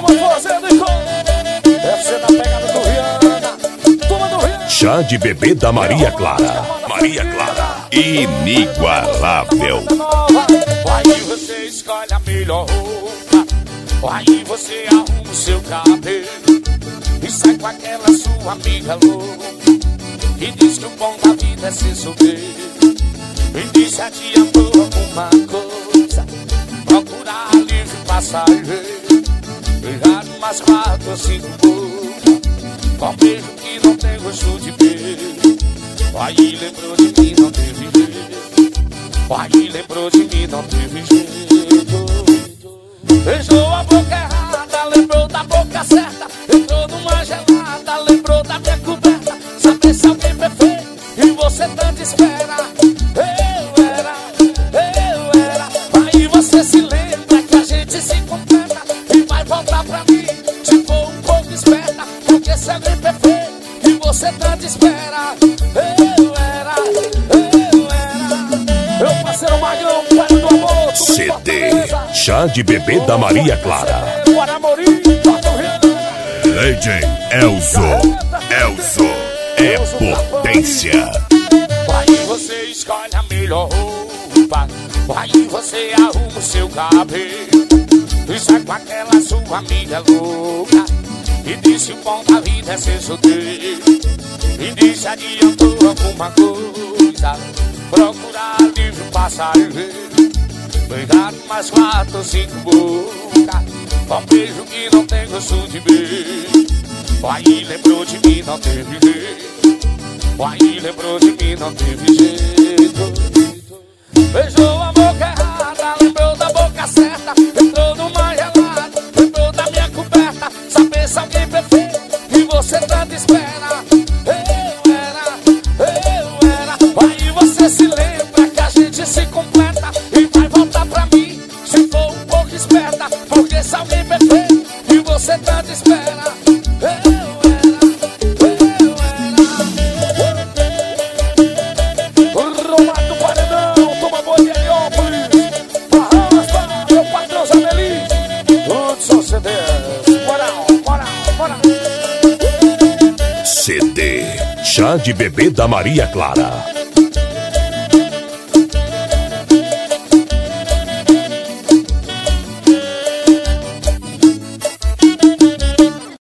Chá de bebê da Maria Clara. Maria Clara, inigualável. Aí você escolhe a melhor roupa, aí você arruma o seu cabelo e sai com aquela sua amiga louca que diz que o bom da vida é ser solteiro. Me disse a tia boa alguma coisa, procurar alívio passageiro, pegar umas 4 ou 5 bocas, com beijo que não tem gosto de beijo. Aí lembrou de mim, não teve jeito. Aí lembrou de mim, não teve jeito. Beijou a boca errada, lembrou da boca certa. Entrou numa gelada, lembrou da minha coberta. Saber se alguém perfeito e você tanto espera. Eu era. Aí você se lembra que a gente se completa e vai voltar pra mim se for um pouco esperta. Porque se alguém perfeito e você tanto espera. CD Chá de bebê da Maria Clara. Legend Elzo é potência. Aí você escolhe a melhor roupa, aí você arruma o seu cabelo e sai com aquela sua amiga louca e disse o bom da vida é ser solteiro. E disse adiantou alguma coisa, procurar alívio passageiro, pegar mais 4 ou 5 bocas, com beijo que não tem gosto de beijo. Aí lembrou de mim, não teve jeito. Aí lembrou de mim, não teve jeito. Beijou a boca errada, lembrou da boca certa. Entrou numa gelada, lembrou da minha coberta. Saber se alguém perfeito e você tanto espera. Eu era. Aí você se lembra que a gente se completa e vai voltar pra mim se for um pouco esperta. Porque se alguém perfeito e você tanto espera. Romato Paredão, toma boa de Heliópolis, Barras, meu patrão Zabeli, todos são CDs. Bora. CD Chá de bebê da Maria Clara.